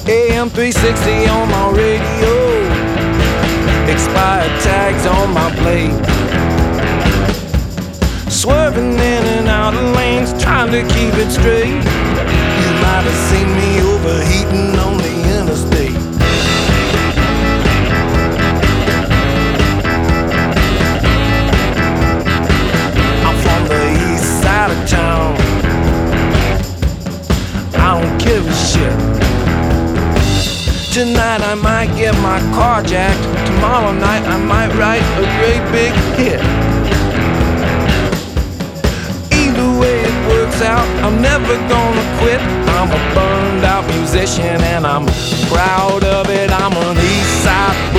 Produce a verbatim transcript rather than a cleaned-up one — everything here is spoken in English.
A M three sixty on my radio, expired tags on my plate, swerving in and out of lanes, trying to keep it straight. You might have seen me overheating on the interstate. I'm from the east side of town, I don't give a shit. Tonight I might get my car jacked, tomorrow night I might write a great big hit. Either way it works out, I'm never gonna quit. I'm a burned out musician and I'm proud of it. I'm an east side